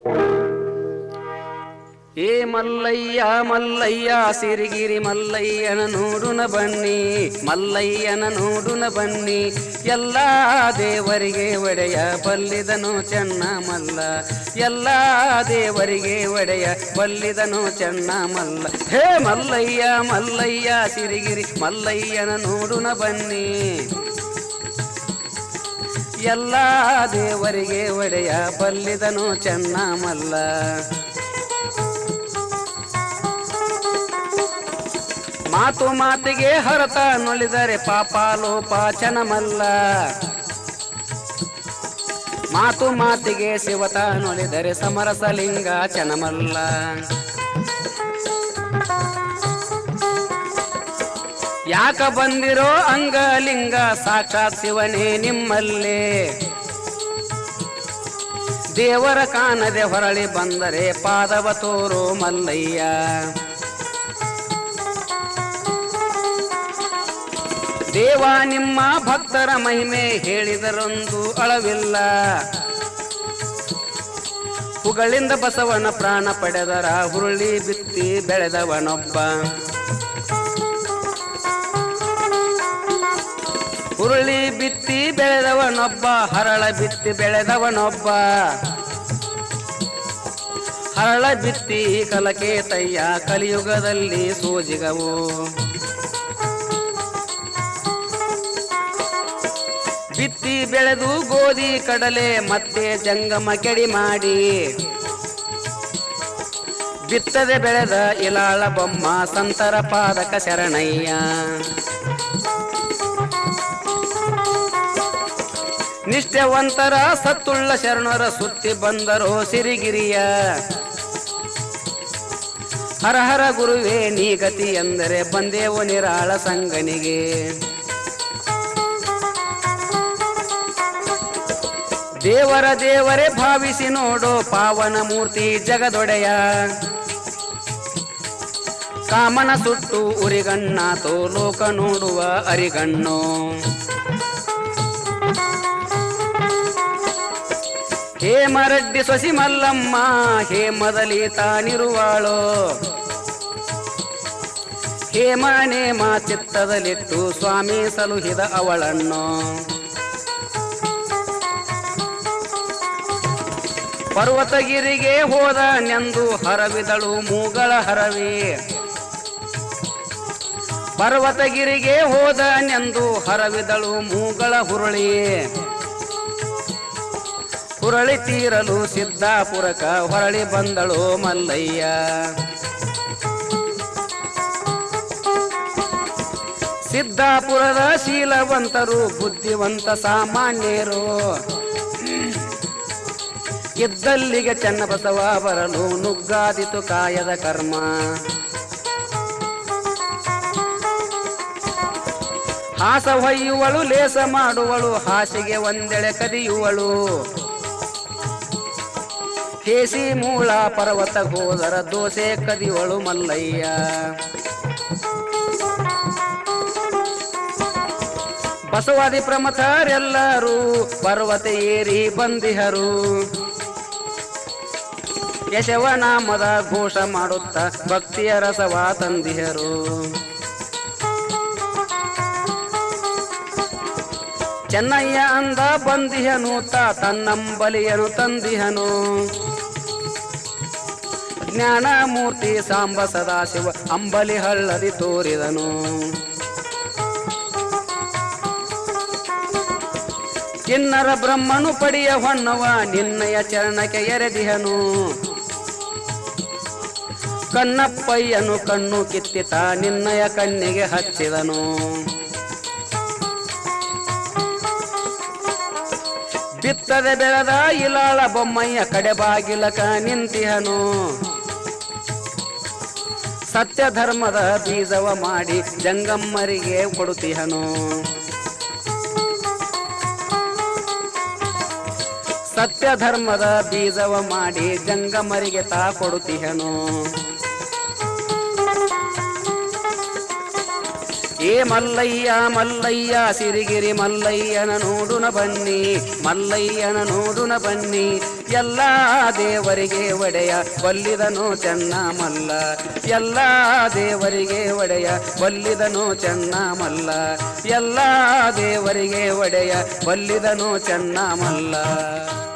ಏ ಮಲ್ಲಯ್ಯ ಮಲ್ಲಯ್ಯ ಸಿರಿಗಿರಿ ಮಲ್ಲಯ್ಯನ ನೋಡುನ ಬನ್ನಿ, ಮಲ್ಲಯ್ಯನ ನೋಡುನ ಬನ್ನಿ. ಎಲ್ಲ ದೇವರಿಗೆ ಒಡೆಯ ಬಲ್ಲಿದನು ಚೆನ್ನ ಮಲ್ಲ, ಎಲ್ಲ ದೇವರಿಗೆ ಒಡೆಯ ಬಲ್ಲಿದನು ಚೆನ್ನ ಮಲ್ಲ. ಹೇ ಮಲ್ಲಯ್ಯ ಮಲ್ಲಯ್ಯ ಸಿರಿಗಿರಿ ಮಲ್ಲಯ್ಯನ ನೋಡುನ ಬನ್ನಿ, ಎಲ್ಲ ದೇವರಿಗೆ ಒಡೆಯ ಬಲ್ಲಿದನು ಚೆನ್ನ ಮಲ್ಲ. ಮಾತು ಮಾತಿಗೆ ಹರತ ನುಳಿದರೆ ಪಾಪಾಲೋಪ ಚನಮಲ್ಲ, ಮಾತು ಮಾತಿಗೆ ಶಿವತ ನುಳಿದರೆ ಸಮರಸಲಿಂಗ ಚನಮಲ್ಲ. ಯಾಕ ಬಂದಿರೋ ಅಂಗಲಿಂಗ ಸಾಕ್ಷಾತ್ ಶಿವನೇ ನಿಮ್ಮಲ್ಲೇ, ದೇವರ ಕಾಣದೆ ಹೊರಳಿ ಬಂದರೆ ಪಾದವ ತೋರೋ ಮಲ್ಲಯ್ಯ. ದೇವ ನಿಮ್ಮ ಭಕ್ತರ ಮಹಿಮೆ ಹೇಳಿದರೊಂದು ಅಳವಿಲ್ಲ, ಹುಗಳಿಂದ ಬಸವನ ಪ್ರಾಣ ಪಡೆದರ ಹುರುಳಿ ಬಿತ್ತಿ ಬೆಳೆದವನೊಬ್ಬ, ಹುರುಳಿ ಬಿತ್ತಿ ಬೆಳೆದವನೊಬ್ಬ, ಹರಳ ಬಿತ್ತಿ ಬೆಳೆದವನೊಬ್ಬ, ಹರಳ ಬಿತ್ತಿ ಕಲಕೇತಯ್ಯ ಕಲಿಯುಗದಲ್ಲಿ ಸೋಜಿಗವು. ಬಿತ್ತಿ ಬೆಳೆದು ಗೋಧಿ ಕಡಲೆ ಮತ್ತೆ ಜಂಗಮ ಕೆಡಿ ಮಾಡಿ, ಬಿತ್ತದೆ ಬೆಳೆದ ಇಲಾಳ ಬೊಮ್ಮ ಸಂತರ ಪಾದಕ ಶರಣಯ್ಯ. ನಿಷ್ಠೆವಂತರ ಸತ್ತುಳ್ಳ ಶರಣರ ಸುತ್ತಿ ಬಂದರೋ ಸಿರಿಗಿರಿಯ, ಹರ ಹರ ಗುರುವೇ ನೀ ಗತಿ ಎಂದರೆ ಬಂದೇವು ನಿರಾಳ ಸಂಗನಿಗೆ. ದೇವರ ದೇವರೇ ಭಾವಿಸಿ ನೋಡೋ ಪಾವನ ಮೂರ್ತಿ ಜಗದೊಡೆಯ, ಕಾಮನ ಸುಟ್ಟು ಉರಿಗಣ್ಣಾತೋ ಲೋಕ ನೋಡುವ ಅರಿಗಣ್ಣು. ಹೇಮರೆಡ್ಡಿ ಸೊಸಿ ಮಲ್ಲಮ್ಮ ಹೇಮದಲ್ಲಿ ತಾನಿರುವಾಳೋ, ಹೇಮ ನೇಮ ಚಿತ್ತದಲ್ಲಿಟ್ಟು ಸ್ವಾಮಿ ಸಲುಹಿದ ಅವಳನ್ನು. ಪರ್ವತಗಿರಿಗೆ ಹೋದ ನೆಂದು ಹರವಿದಳು ಮೂಗಳ ಹರವಿ, ಪರ್ವತಗಿರಿಗೆ ಹೋದ ನೆಂದು ಹರವಿದಳು ಮೂಗಳ ಹುರುಳಿ. ಹುರಳಿ ತೀರಲು ಸಿದ್ದಾಪುರಕ ಹೊರಳಿ ಬಂದಳು ಮಲ್ಲಯ್ಯ. ಸಿದ್ದಾಪುರದ ಶೀಲವಂತರು ಬುದ್ಧಿವಂತ ಸಾಮಾನ್ಯರು, ಇದ್ದಲ್ಲಿಗೆ ಚನ್ನಬಸವ ಬರಲು ನುಗ್ಗಾದಿತು ಕಾಯದ ಕರ್ಮ. ಹಾಸ ಹೊಯ್ಯುವಳು ಲೇಸ ಮಾಡುವಳು ಹಾಸಿಗೆ ಒಂದೆಳೆ ಕದಿಯುವಳು. ಕೇಸಿ ಮೂಳ ಪರ್ವತ ಹೋದರ ದೋಸೆ ಕದಿಯುವಳು ಮಲ್ಲಯ್ಯ. ಬಸವಾದಿ ಪ್ರಮಥರೆಲ್ಲರೂ ಪರ್ವತ ಏರಿ ಬಂದಿಹರು, ಯಶವನಾಮದ ಘೋಷ ಮಾಡುತ್ತ ಭಕ್ತಿಯ ರಸವ ತಂದಿಹರು. ಚೆನ್ನಯ್ಯ ಅಂದ ಬಂದಿಹನು ತನ್ನಂಬಲಿಯನು ತಂದಿಹನು. ಜ್ಞಾನಮೂರ್ತಿ ಸಾಂಬ ಸದಾಶಿವ ಅಂಬಲಿ ಹಳ್ಳದಿ ತೋರಿದನು. ಕಿನ್ನರ ಬ್ರಹ್ಮನು ಪಡಿಯ ಹೊನ್ನವ ನಿನ್ನಯ ಚರಣಕ್ಕೆ ಎರೆದಿಹನು. ಕಣ್ಣಪ್ಪಯ್ಯನು ಕಣ್ಣು ಕಿತ್ತಿತ ನಿನ್ನಯ ಕಣ್ಣಿಗೆ ಹಚ್ಚಿದನು. ಬಿತ್ತದೆ ಬೆಳೆದ ಇಲಾಳ ಬೊಮ್ಮಯ್ಯ ಕಡೆ ಬಾಗಿಲಕ ನಿಂತಿಹನು. ಸತ್ಯ ಧರ್ಮದ ಬೀಜವ ಮಾಡಿ ಜಂಗಮ್ಮರಿಗೆ ಕೊಡುತ್ತಿಹನು. ಸತ್ಯ ಧರ್ಮದ ಬೀಜವ ಮಾಡಿ ಜಂಗಮರಿಗೆ ತಾ ಕೊಡುತ್ತಿಹನು. ಏ ಮಲ್ಲಯ್ಯ ಮಲ್ಲಯ್ಯ ಸಿರಿಗಿರಿ ಮಲ್ಲಯ್ಯನ ನೋಡುನ ಬನ್ನಿ, ಮಲ್ಲಯ್ಯನ ನೋಡುನ ಬನ್ನಿ. ಎಲ್ಲ ದೇವರಿಗೆ ಒಡೆಯ ಬಲ್ಲಿದನು ಚೆನ್ನ ಮಲ್ಲ, ಎಲ್ಲ ದೇವರಿಗೆ ಒಡೆಯ ಬಲ್ಲಿದನು ಚೆನ್ನ ಮಲ್ಲ, ಎಲ್ಲ ದೇವರಿಗೆ ಒಡೆಯ ಬಲ್ಲಿದನು ಚೆನ್ನ ಮಲ್ಲ.